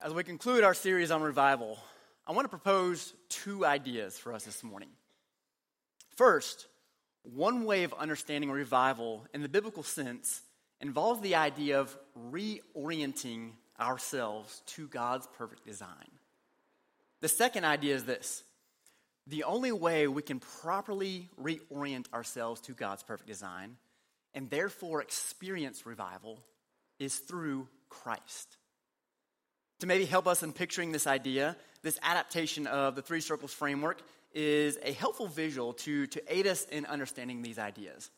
As we conclude our series on revival, I want to propose two ideas for us this morning. First, one way of understanding revival in the biblical sense involves the idea of reorienting ourselves to God's perfect design. The second idea is this: the only way we can properly reorient ourselves to God's perfect design and therefore experience revival is through Christ. To maybe help us in picturing this idea, this adaptation of the Three Circles framework is a helpful visual to aid us in understanding these ideas.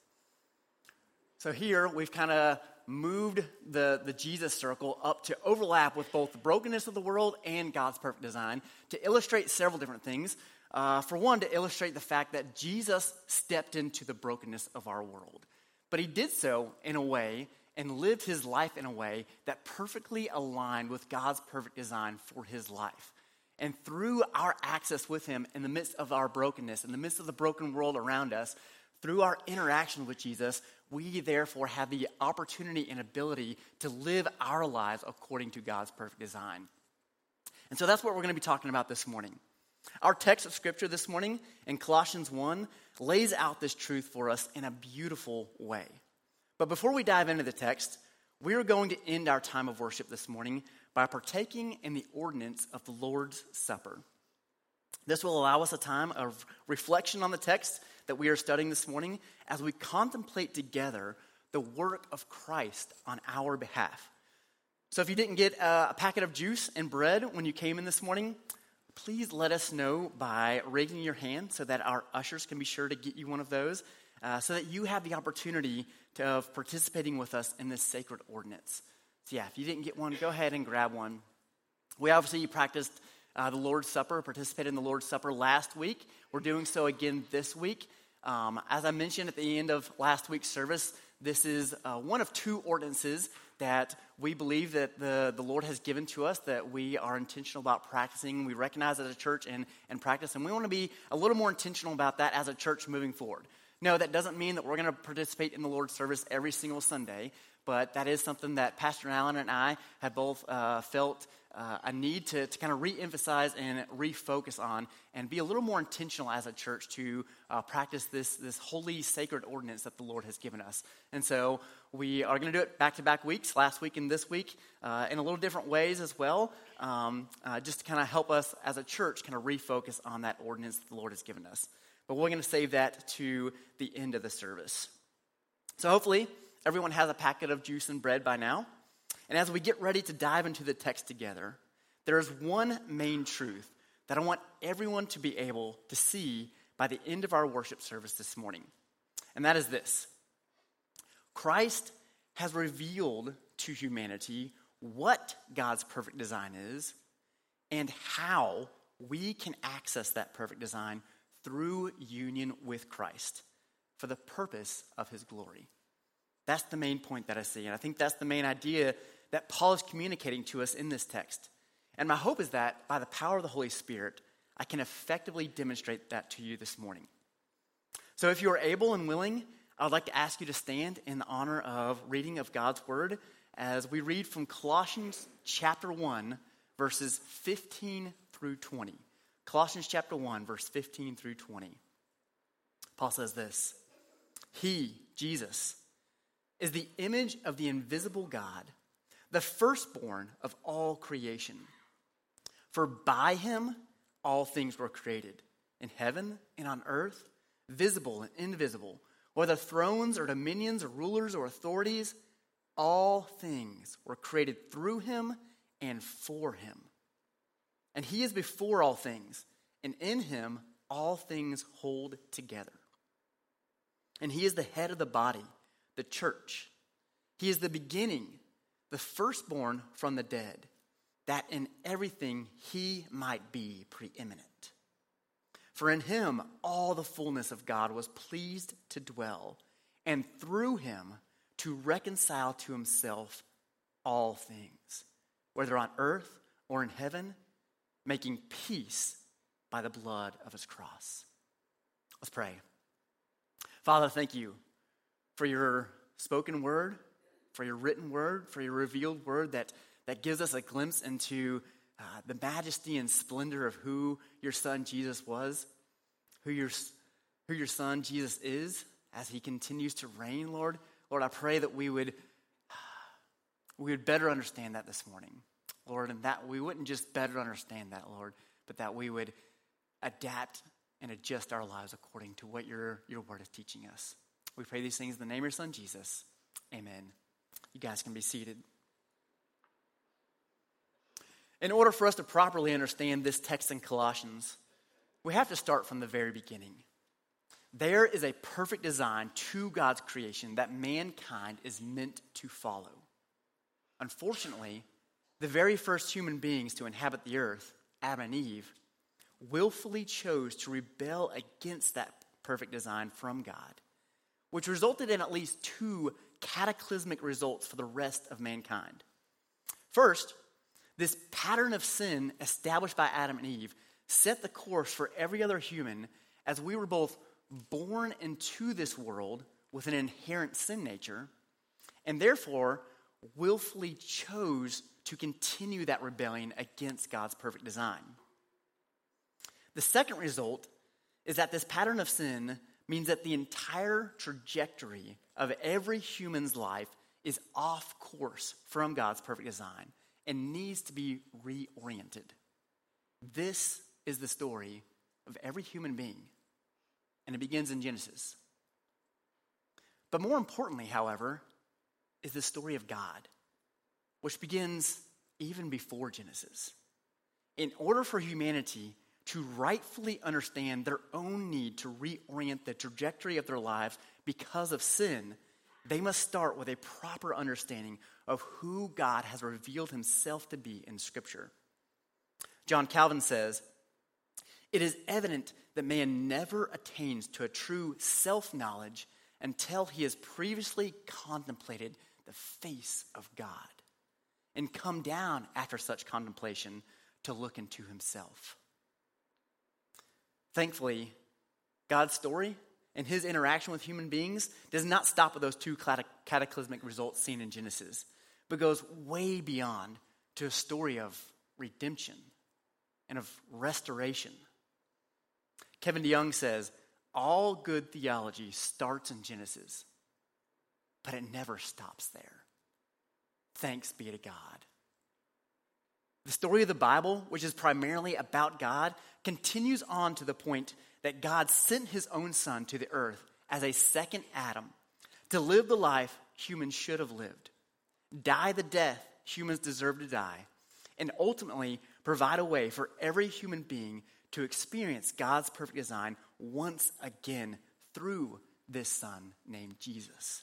So here we've kind of moved the Jesus circle up to overlap with both the brokenness of the world and God's perfect design to illustrate several different things. For one, to illustrate the fact that Jesus stepped into the brokenness of our world. But he did so in a way and lived his life in a way that perfectly aligned with God's perfect design for his life. And through our access with him in the midst of our brokenness, in the midst of the broken world around us, through our interaction with Jesus, we therefore have the opportunity and ability to live our lives according to God's perfect design. And so that's what we're going to be talking about this morning. Our text of scripture this morning in Colossians 1 lays out this truth for us in a beautiful way. But before we dive into the text, we are going to end our time of worship this morning by partaking in the ordinance of the Lord's Supper. This will allow us a time of reflection on the text that we are studying this morning as we contemplate together the work of Christ on our behalf. So if you didn't get a packet of juice and bread when you came in this morning, please let us know by raising your hand so that our ushers can be sure to get you one of those, so that you have the opportunity of participating with us in this sacred ordinance. So yeah, if you didn't get one, go ahead and grab one. We obviously practiced the Lord's Supper, participated in the Lord's Supper last week. We're doing so again this week. As I mentioned at the end of last week's service, this is one of two ordinances that we believe that the Lord has given to us that we are intentional about practicing. We recognize as a church and practice, and we want to be a little more intentional about that as a church moving forward. No, that doesn't mean that we're going to participate in the Lord's service every single Sunday, but that is something that Pastor Allen and I have both felt a need to kind of re-emphasize and refocus on and be a little more intentional as a church to practice this holy, sacred ordinance that the Lord has given us. And so we are going to do it back-to-back weeks, last week and this week, in a little different ways as well, just to kind of help us as a church kind of refocus on that ordinance that the Lord has given us. But we're going to save that to the end of the service. So hopefully everyone has a packet of juice and bread by now. And as we get ready to dive into the text together, there is one main truth that I want everyone to be able to see by the end of our worship service this morning. And that is this: Christ has revealed to humanity what God's perfect design is and how we can access that perfect design through union with Christ for the purpose of his glory. That's the main point that I see, and I think that's the main idea that Paul is communicating to us in this text. And my hope is that by the power of the Holy Spirit, I can effectively demonstrate that to you this morning. So if you are able and willing, I would like to ask you to stand in the honor of reading of God's word as we read from Colossians chapter 1, verses 15 through 20. Colossians chapter 1, verse 15 through 20. Paul says this: He, Jesus, is the image of the invisible God, the firstborn of all creation. For by him all things were created, in heaven and on earth, visible and invisible, whether thrones or dominions or rulers or authorities, all things were created through him and for him. And he is before all things, and in him all things hold together. And he is the head of the body, the church. He is the beginning, the firstborn from the dead, that in everything he might be preeminent. For in him all the fullness of God was pleased to dwell, and through him to reconcile to himself all things, whether on earth or in heaven, making peace by the blood of his cross. Let's pray. Father, thank you for your spoken word, for your written word, for your revealed word that gives us a glimpse into the majesty and splendor of who your son Jesus was, who your son Jesus is as he continues to reign, Lord. Lord, I pray that we would better understand that this morning, Lord, and that we wouldn't just better understand that, Lord, but that we would adapt and adjust our lives according to what your word is teaching us. We pray these things in the name of your son, Jesus. Amen. You guys can be seated. In order for us to properly understand this text in Colossians, we have to start from the very beginning. There is a perfect design to God's creation that mankind is meant to follow. Unfortunately, the very first human beings to inhabit the earth, Adam and Eve, willfully chose to rebel against that perfect design from God, which resulted in at least two cataclysmic results for the rest of mankind. First, this pattern of sin established by Adam and Eve set the course for every other human, as we were both born into this world with an inherent sin nature, and therefore willfully chose to continue that rebellion against God's perfect design. The second result is that this pattern of sin means that the entire trajectory of every human's life is off course from God's perfect design and needs to be reoriented. This is the story of every human being, and it begins in Genesis. But more importantly, however, is the story of God, which begins even before Genesis. In order for humanity to rightfully understand their own need to reorient the trajectory of their lives because of sin, they must start with a proper understanding of who God has revealed himself to be in Scripture. John Calvin says, "It is evident that man never attains to a true self-knowledge until he has previously contemplated the face of God and come down after such contemplation to look into himself." Thankfully, God's story and his interaction with human beings does not stop with those two cataclysmic results seen in Genesis, but goes way beyond to a story of redemption and of restoration. Kevin DeYoung says, all good theology starts in Genesis, but it never stops there. Thanks be to God. The story of the Bible, which is primarily about God, continues on to the point that God sent his own son to the earth as a second Adam to live the life humans should have lived, die the death humans deserve to die, and ultimately provide a way for every human being to experience God's perfect design once again through this son named Jesus.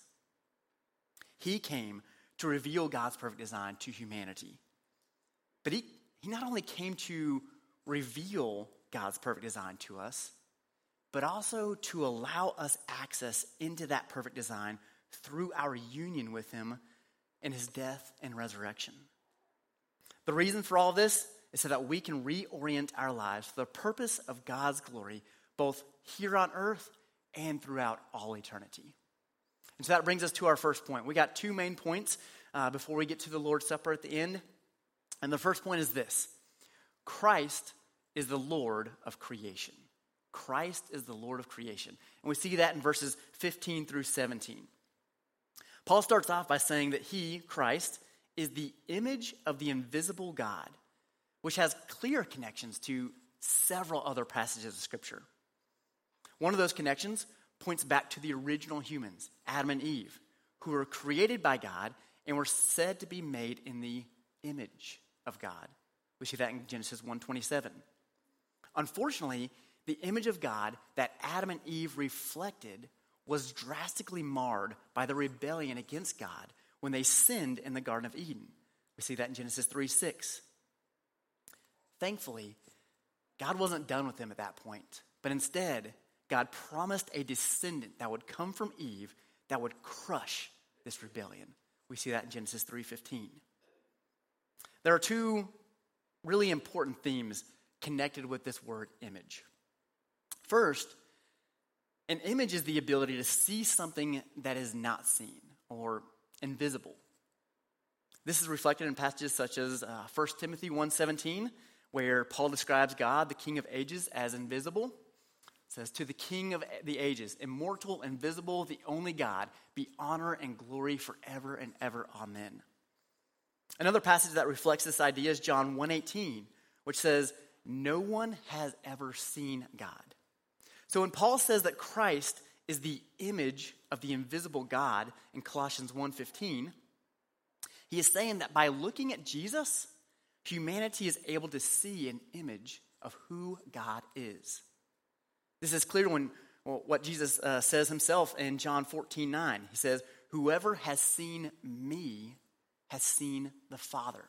He came to reveal God's perfect design to humanity. But he not only came to reveal God's perfect design to us, but also to allow us access into that perfect design through our union with him in his death and resurrection. The reason for all this is so that we can reorient our lives for the purpose of God's glory, both here on earth and throughout all eternity. And so that brings us to our first point. We got two main points before we get to the Lord's Supper at the end. And the first point is this: Christ is the Lord of creation. Christ is the Lord of creation. And we see that in verses 15 through 17. Paul starts off by saying that he, Christ, is the image of the invisible God, which has clear connections to several other passages of Scripture. One of those connections points back to the original humans, Adam and Eve, who were created by God and were said to be made in the image of God. We see that in Genesis 1:27. Unfortunately, the image of God that Adam and Eve reflected was drastically marred by the rebellion against God when they sinned in the Garden of Eden. We see that in Genesis 3:6. Thankfully, God wasn't done with them at that point, but instead, God promised a descendant that would come from Eve that would crush this rebellion. We see that in Genesis 3:15. There are two really important themes connected with this word image. First, an image is the ability to see something that is not seen or invisible. This is reflected in passages such as 1 Timothy 1:17, where Paul describes God, the King of ages, as invisible. It says, "To the King of the ages, immortal, invisible, the only God, be honor and glory forever and ever. Amen." Another passage that reflects this idea is John 1:18, which says, "No one has ever seen God." So when Paul says that Christ is the image of the invisible God in Colossians 1:15, he is saying that by looking at Jesus, humanity is able to see an image of who God is. This is clear when what Jesus says himself in John 14:9. He says, "Whoever has seen me has seen the Father."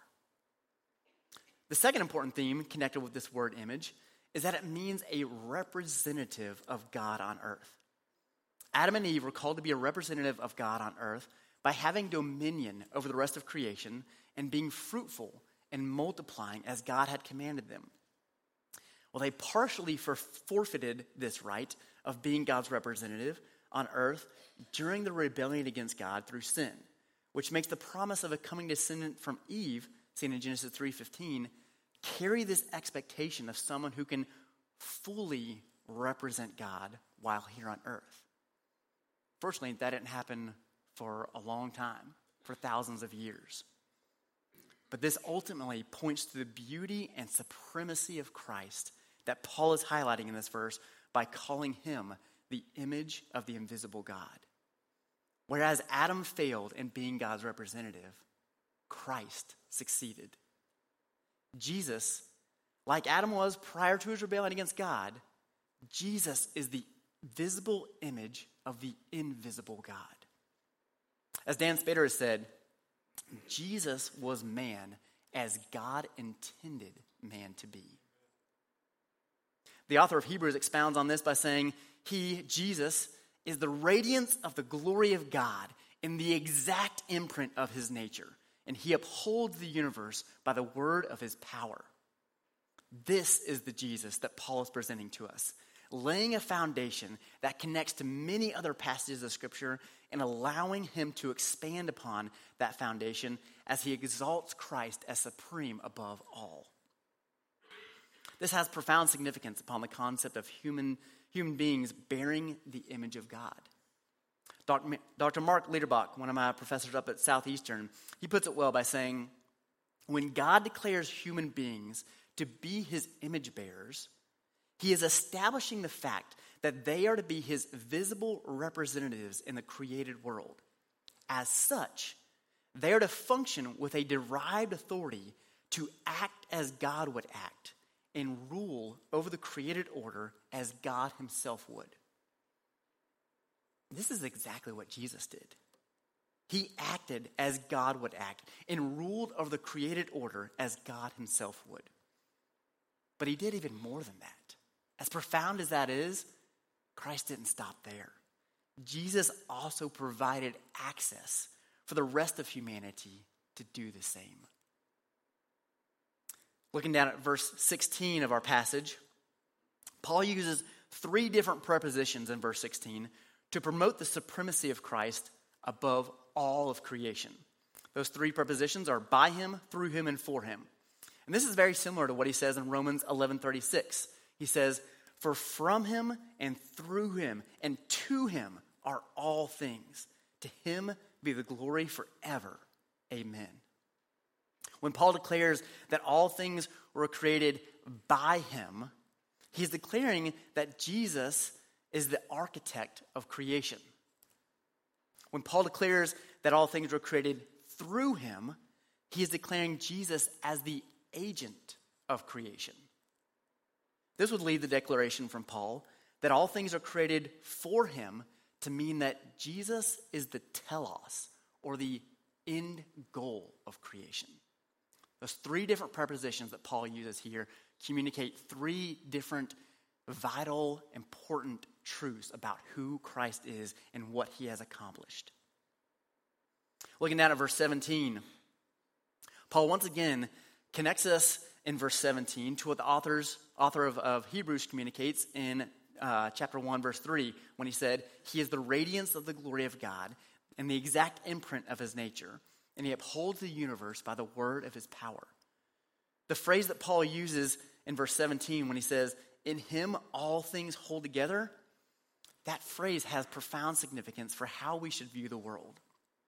The second important theme connected with this word image is that it means a representative of God on earth. Adam and Eve were called to be a representative of God on earth by having dominion over the rest of creation and being fruitful and multiplying as God had commanded them. Well, they partially forfeited this right of being God's representative on earth during the rebellion against God through sin, which makes the promise of a coming descendant from Eve, seen in Genesis 3:15, carry this expectation of someone who can fully represent God while here on earth. Fortunately, that didn't happen for a long time, for thousands of years. But this ultimately points to the beauty and supremacy of Christ that Paul is highlighting in this verse by calling him the image of the invisible God. Whereas Adam failed in being God's representative, Christ succeeded. Jesus, like Adam was prior to his rebellion against God, Jesus is the visible image of the invisible God. As Dan Spader has said, Jesus was man as God intended man to be. The author of Hebrews expounds on this by saying, he, Jesus, is the radiance of the glory of God in the exact imprint of his nature, and he upholds the universe by the word of his power. This is the Jesus that Paul is presenting to us, laying a foundation that connects to many other passages of Scripture and allowing him to expand upon that foundation as he exalts Christ as supreme above all. This has profound significance upon the concept of human beings bearing the image of God. Dr. Mark Liederbach, one of my professors up at Southeastern, he puts it well by saying, when God declares human beings to be his image bearers, he is establishing the fact that they are to be his visible representatives in the created world. As such, they are to function with a derived authority to act as God would act and rule over the created order as God himself would. This is exactly what Jesus did. He acted as God would act and ruled over the created order as God himself would. But he did even more than that. As profound as that is, Christ didn't stop there. Jesus also provided access for the rest of humanity to do the same. Looking down at verse 16 of our passage, Paul uses 3 different prepositions in verse 16 to promote the supremacy of Christ above all of creation. Those 3 prepositions are by him, through him, and for him. And this is very similar to what he says in Romans 11:36. He says, "For from him and through him and to him are all things. To him be the glory forever. Amen." When Paul declares that all things were created by him, he's declaring that Jesus is the architect of creation. When Paul declares that all things were created through him, he is declaring Jesus as the agent of creation. This would lead the declaration from Paul that all things are created for him to mean that Jesus is the telos, or the end goal of creation. Those 3 different prepositions that Paul uses here communicate 3 different vital, important truths about who Christ is and what he has accomplished. Looking down at verse 17, Paul once again connects us in verse 17 to what the author of Hebrews communicates in chapter 1, verse 3, when he said, he is the radiance of the glory of God and the exact imprint of his nature, and he upholds the universe by the word of his power. The phrase that Paul uses in verse 17 when he says, in him all things hold together, that phrase has profound significance for how we should view the world.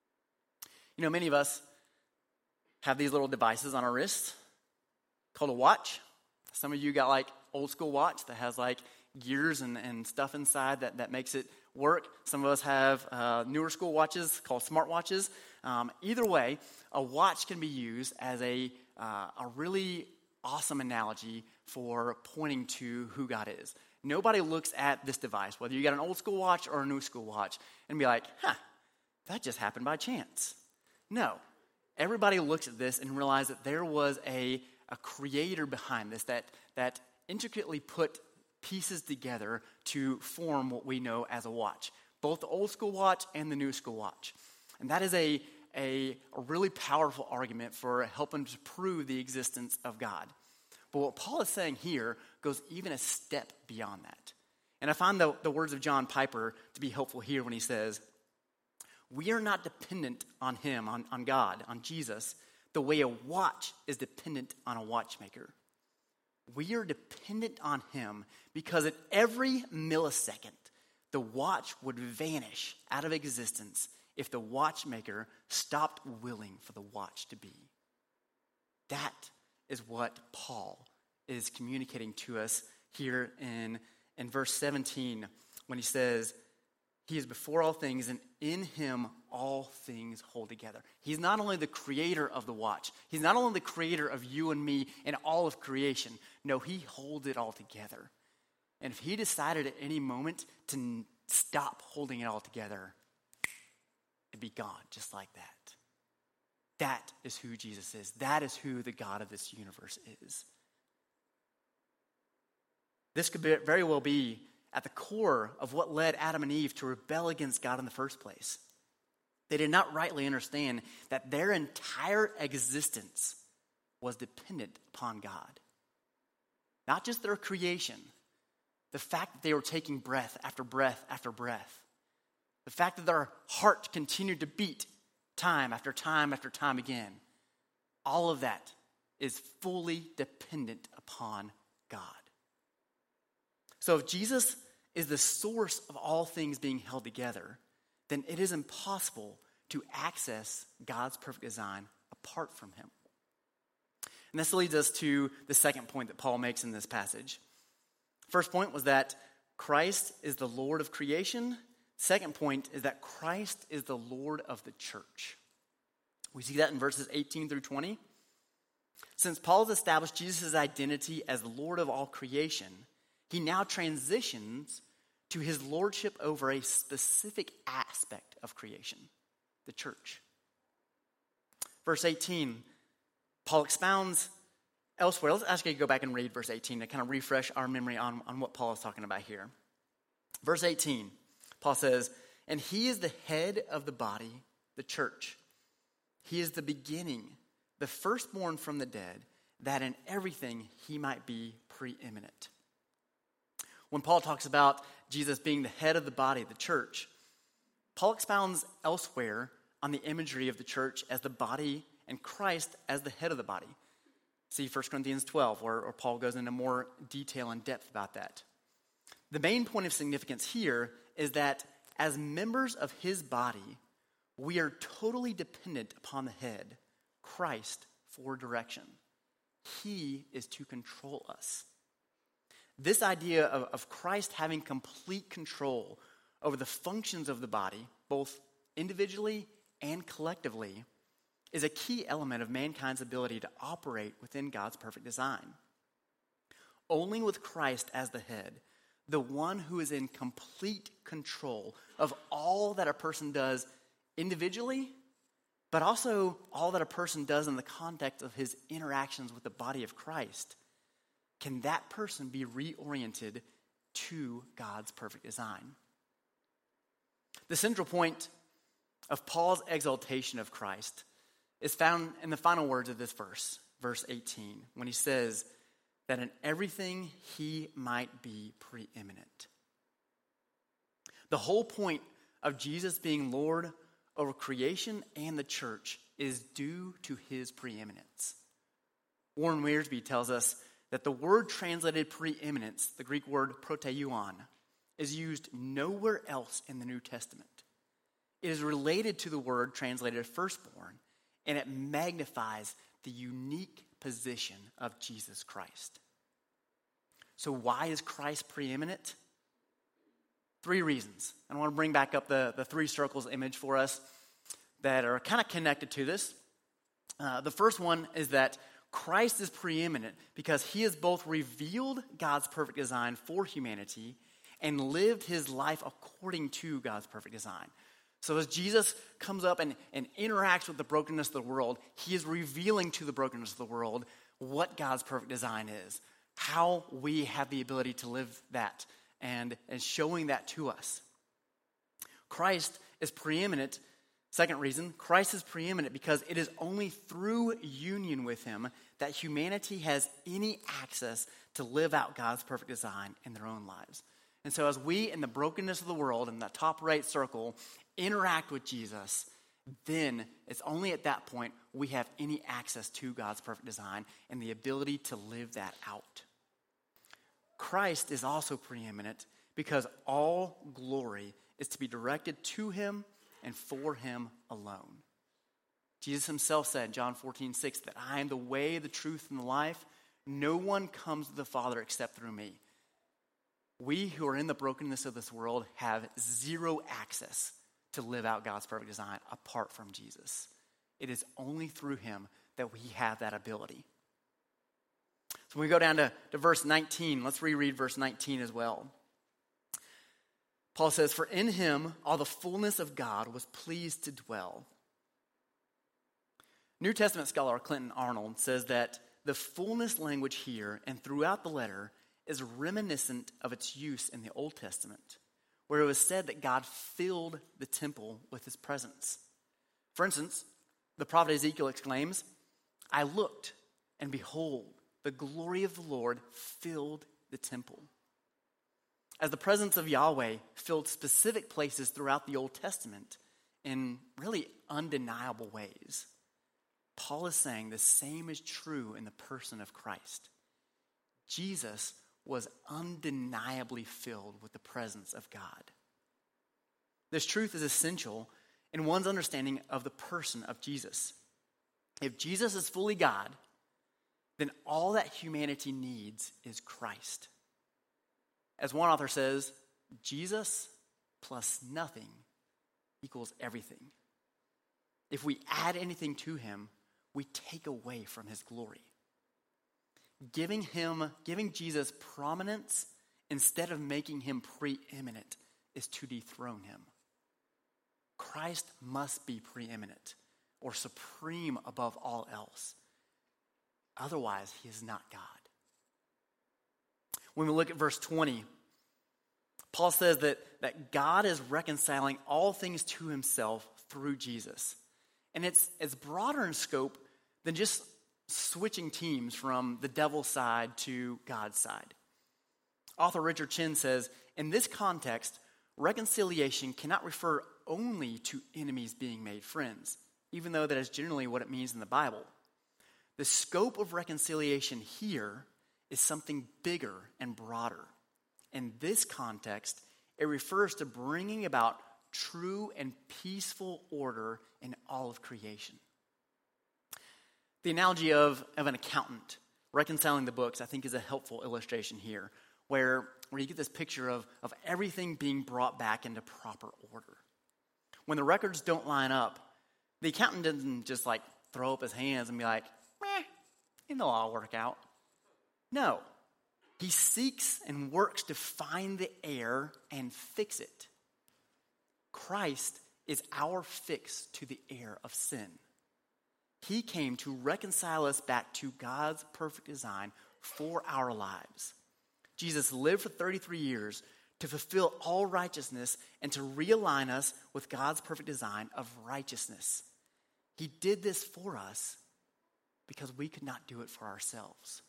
You know, many of us have these little devices on our wrists called a watch. Some of you got like old school watch that has like gears and stuff inside that makes it work. Some of us have newer school watches called smartwatches. Either way, a watch can be used as a really awesome analogy for pointing to who God is. Nobody looks at this device, whether you got an old school watch or a new school watch, and be like, that just happened by chance. No. Everybody looks at this and realizes that there was a creator behind this that intricately put pieces together to form what we know as a watch, both the old school watch and the new school watch. And that is a really powerful argument for helping to prove the existence of God. But what Paul is saying here goes even a step beyond that. And I find the words of John Piper to be helpful here when he says, we are not dependent on him, on God, on Jesus, the way a watch is dependent on a watchmaker. We are dependent on him because at every millisecond, the watch would vanish out of existence if the watchmaker stopped willing for the watch to be. That is what Paul is communicating to us here in verse 17 when he says, he is before all things, and in him all things hold together. He's not only the creator of the watch. He's not only the creator of you and me and all of creation. No, he holds it all together. And if he decided at any moment to stop holding it all together, it'd be gone just like that. That is who Jesus is. That is who the God of this universe is. This could very well be at the core of what led Adam and Eve to rebel against God in the first place. They did not rightly understand that their entire existence was dependent upon God. Not just their creation, the fact that they were taking breath after breath after breath, the fact that their heart continued to beat time after time after time again, all of that is fully dependent upon God. So if Jesus is the source of all things being held together, then it is impossible to access God's perfect design apart from him. And this leads us to the second point that Paul makes in this passage. First point was that Christ is the Lord of creation. Second point is that Christ is the Lord of the church. We see that in verses 18 through 20. Since Paul has established Jesus' identity as the Lord of all creation, he now transitions to his lordship over a specific aspect of creation, the church. Verse 18, Paul expounds elsewhere. Let's ask you to go back and read verse 18 to kind of refresh our memory on what Paul is talking about here. Verse 18, Paul says, and he is the head of the body, the church. He is the beginning, the firstborn from the dead, that in everything he might be preeminent. When Paul talks about Jesus being the head of the body, the church, Paul expounds elsewhere on the imagery of the church as the body and Christ as the head of the body. See 1 Corinthians 12, where Paul goes into more detail and depth about that. The main point of significance here is that as members of his body, we are totally dependent upon the head, Christ, for direction. He is to control us. This idea of Christ having complete control over the functions of the body, both individually and collectively, is a key element of mankind's ability to operate within God's perfect design. Only with Christ as the head, the one who is in complete control of all that a person does individually, but also all that a person does in the context of his interactions with the body of Christ, can that person be reoriented to God's perfect design. The central point of Paul's exaltation of Christ is found in the final words of this verse, verse 18, when he says that in everything he might be preeminent. The whole point of Jesus being Lord over creation and the church is due to his preeminence. Warren Wiersbe tells us that the word translated preeminence, the Greek word proteuon, is used nowhere else in the New Testament. It is related to the word translated firstborn, and it magnifies the unique position of Jesus Christ. So why is Christ preeminent? 3 reasons. I want to bring back up the 3 circles image for us that are kind of connected to this. The first one is that Christ is preeminent because he has both revealed God's perfect design for humanity and lived his life according to God's perfect design. So as Jesus comes up and interacts with the brokenness of the world, he is revealing to the brokenness of the world what God's perfect design is, how we have the ability to live that, and showing that to us. Christ is preeminent. Second reason, Christ is preeminent because it is only through union with him that humanity has any access to live out God's perfect design in their own lives. And so as we, in the brokenness of the world, in that top right circle, interact with Jesus, then it's only at that point we have any access to God's perfect design and the ability to live that out. Christ is also preeminent because all glory is to be directed to him and for him alone. Jesus himself said in John 14:6 that I am the way, the truth, and the life. No one comes to the Father except through me. We who are in the brokenness of this world have zero access to live out God's perfect design apart from Jesus. It is only through him that we have that ability. So when we go down to verse 19, let's reread verse 19 as well. Paul says, "For in him all the fullness of God was pleased to dwell." New Testament scholar Clinton Arnold says that the fullness language here and throughout the letter is reminiscent of its use in the Old Testament, where it was said that God filled the temple with his presence. For instance, the prophet Ezekiel exclaims, "I looked, and behold, the glory of the Lord filled the temple." As the presence of Yahweh filled specific places throughout the Old Testament in really undeniable ways, Paul is saying the same is true in the person of Christ. Jesus was undeniably filled with the presence of God. This truth is essential in one's understanding of the person of Jesus. If Jesus is fully God, then all that humanity needs is Christ. As one author says, Jesus plus nothing equals everything. If we add anything to him, we take away from his glory. Giving Jesus prominence instead of making him preeminent is to dethrone him. Christ must be preeminent or supreme above all else. Otherwise, he is not God. When we look at verse 20, Paul says that God is reconciling all things to himself through Jesus. And it's broader in scope than just switching teams from the devil's side to God's side. Author Richard Chin says, in this context, reconciliation cannot refer only to enemies being made friends, even though that is generally what it means in the Bible. The scope of reconciliation here is something bigger and broader. In this context, it refers to bringing about true and peaceful order in all of creation. The analogy of an accountant reconciling the books, I think, is a helpful illustration here, where you get this picture of everything being brought back into proper order. When the records don't line up, the accountant doesn't just throw up his hands and be like, meh, it'll all work out. No, he seeks and works to find the error and fix it. Christ is our fix to the error of sin. He came to reconcile us back to God's perfect design for our lives. Jesus lived for 33 years to fulfill all righteousness and to realign us with God's perfect design of righteousness. He did this for us because we could not do it for ourselves.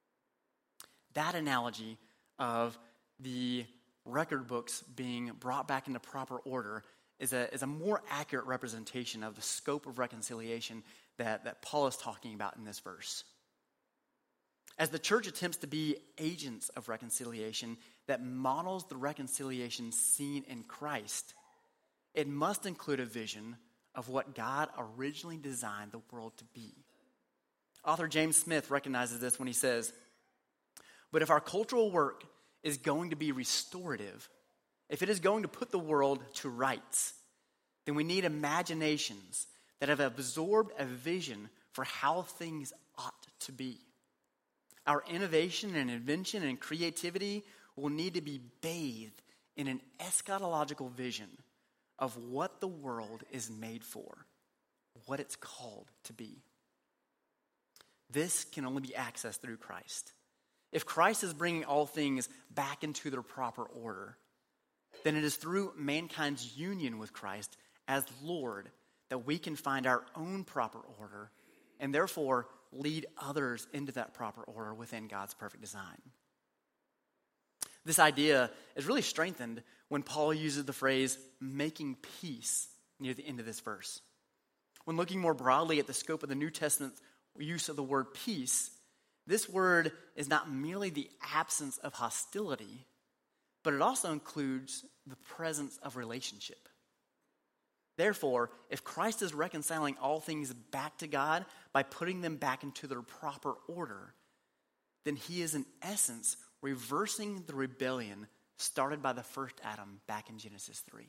That analogy of the record books being brought back into proper order is a more accurate representation of the scope of reconciliation that Paul is talking about in this verse. As the church attempts to be agents of reconciliation that models the reconciliation seen in Christ, it must include a vision of what God originally designed the world to be. Author James Smith recognizes this when he says, "But if our cultural work is going to be restorative, if it is going to put the world to rights, then we need imaginations that have absorbed a vision for how things ought to be. Our innovation and invention and creativity will need to be bathed in an eschatological vision of what the world is made for, what it's called to be. This can only be accessed through Christ. If Christ is bringing all things back into their proper order, then it is through mankind's union with Christ as Lord that we can find our own proper order and therefore lead others into that proper order within God's perfect design." This idea is really strengthened when Paul uses the phrase "making peace" near the end of this verse. When looking more broadly at the scope of the New Testament's use of the word peace, this word is not merely the absence of hostility, but it also includes the presence of relationship. Therefore, if Christ is reconciling all things back to God by putting them back into their proper order, then he is in essence reversing the rebellion started by the first Adam back in Genesis 3.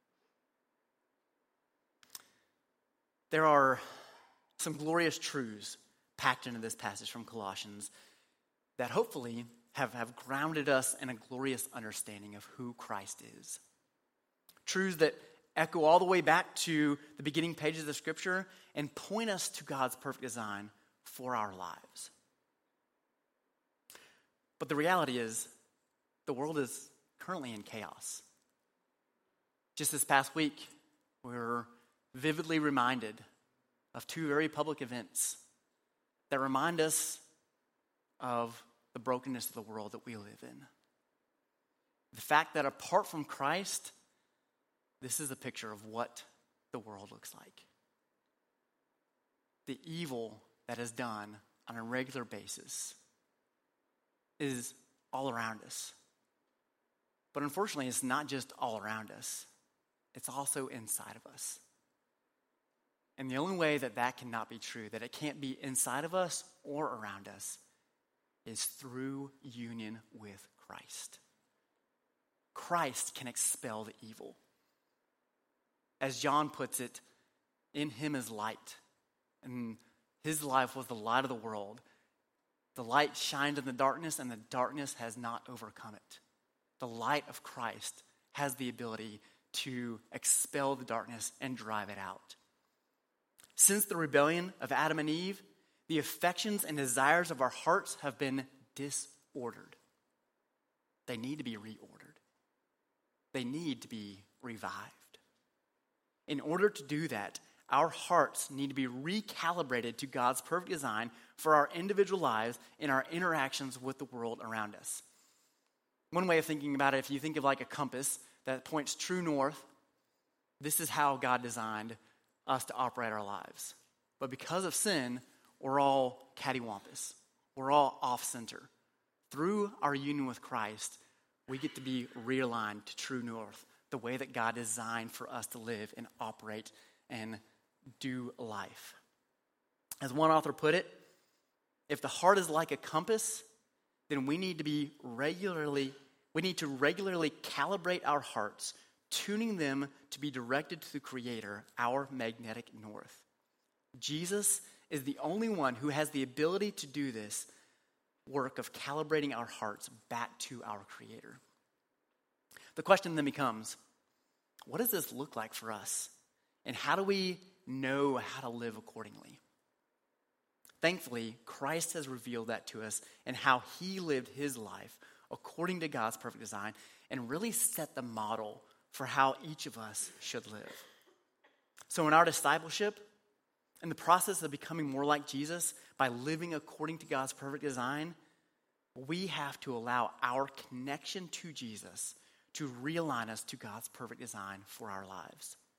There are some glorious truths packed into this passage from Colossians that hopefully have grounded us in a glorious understanding of who Christ is. Truths that echo all the way back to the beginning pages of the Scripture and point us to God's perfect design for our lives. But the reality is, the world is currently in chaos. Just this past week, we were vividly reminded of two very public events that remind us of the brokenness of the world that we live in. The fact that apart from Christ, this is a picture of what the world looks like. The evil that is done on a regular basis is all around us. But unfortunately, it's not just all around us. It's also inside of us. And the only way that that cannot be true, that it can't be inside of us or around us, is through union with Christ. Christ can expel the evil. As John puts it, in him is light, and his life was the light of the world. The light shined in the darkness, and the darkness has not overcome it. The light of Christ has the ability to expel the darkness and drive it out. Since the rebellion of Adam and Eve, the affections and desires of our hearts have been disordered. They need to be reordered. They need to be revived. In order to do that, our hearts need to be recalibrated to God's perfect design for our individual lives and our interactions with the world around us. One way of thinking about it, if you think of like a compass that points true north, this is how God designed us to operate our lives. But because of sin, we're all cattywampus. We're all off-center. Through our union with Christ, we get to be realigned to true north, the way that God designed for us to live and operate and do life. As one author put it, if the heart is like a compass, then we need to regularly calibrate our hearts, tuning them to be directed to the Creator, our magnetic north. Jesus is the only one who has the ability to do this work of calibrating our hearts back to our Creator. The question then becomes, what does this look like for us? And how do we know how to live accordingly? Thankfully, Christ has revealed that to us and how he lived his life according to God's perfect design and really set the model for how each of us should live. So in our discipleship, in the process of becoming more like Jesus by living according to God's perfect design, we have to allow our connection to Jesus to realign us to God's perfect design for our lives.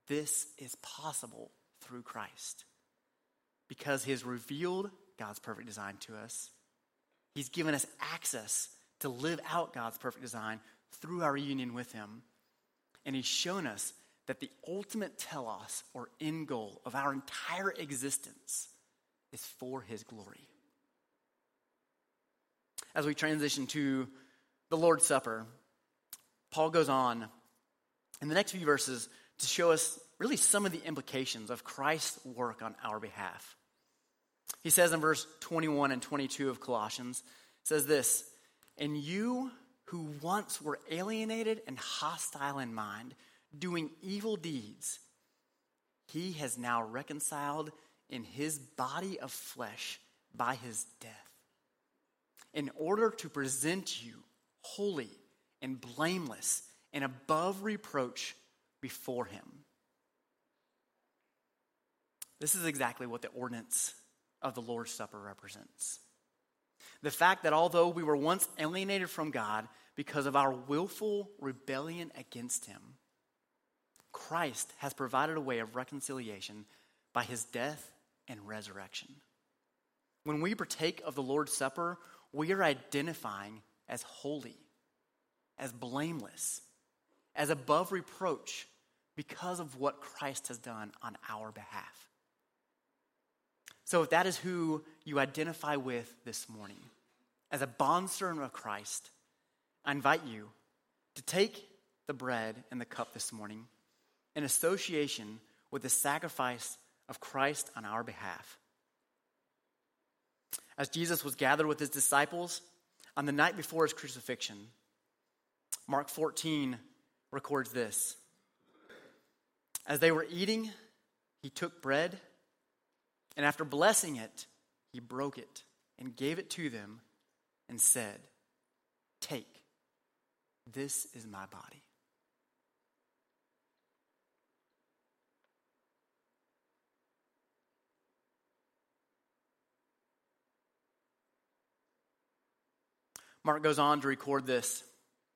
this is possible through Christ. Because he has revealed God's perfect design to us, he's given us access to live out God's perfect design through our union with him. And he's shown us that the ultimate telos, or end goal, of our entire existence is for his glory. As we transition to the Lord's Supper, Paul goes on in the next few verses to show us really some of the implications of Christ's work on our behalf. He says in verse 21 and 22 of Colossians, says this, "And you who once were alienated and hostile in mind, doing evil deeds, he has now reconciled in his body of flesh by his death, in order to present you holy and blameless and above reproach before him." This is exactly what the ordinance of the Lord's Supper represents. The fact that although we were once alienated from God because of our willful rebellion against him, Christ has provided a way of reconciliation by his death and resurrection. When we partake of the Lord's Supper, we are identifying as holy, as blameless, as above reproach because of what Christ has done on our behalf. So if that is who you identify with this morning, as a bondservant of Christ, I invite you to take the bread and the cup this morning in association with the sacrifice of Christ on our behalf. As Jesus was gathered with his disciples on the night before his crucifixion, Mark 14 records this. As they were eating, he took bread, and after blessing it, he broke it and gave it to them and said, "Take, this is my body." Mark goes on to record this.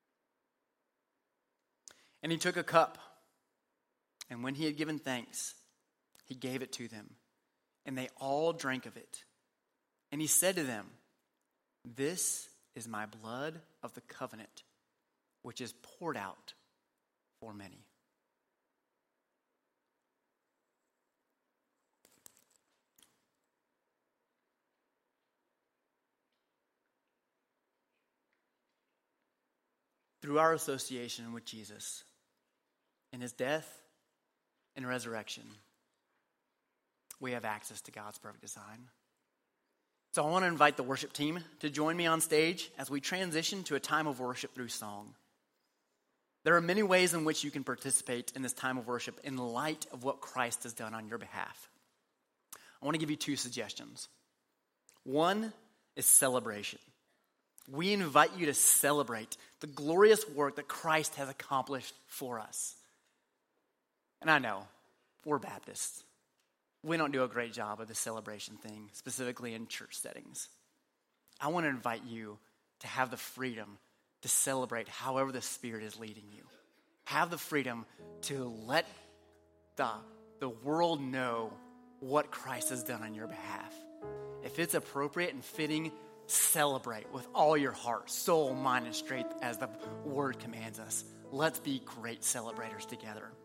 "And he took a cup, and when he had given thanks, he gave it to them, and they all drank of it. And he said to them, 'This is my blood of the covenant, which is poured out for many.'" Through our association with Jesus, in his death and resurrection, we have access to God's perfect design. So I want to invite the worship team to join me on stage as we transition to a time of worship through song. There are many ways in which you can participate in this time of worship in light of what Christ has done on your behalf. I want to give you two suggestions. One is celebration. We invite you to celebrate the glorious work that Christ has accomplished for us. And I know, we're Baptists. We don't do a great job of the celebration thing, specifically in church settings. I want to invite you to have the freedom to celebrate however the Spirit is leading you. Have the freedom to let the world know what Christ has done on your behalf. If it's appropriate and fitting, celebrate with all your heart, soul, mind, and strength as the word commands us. Let's be great celebrators together.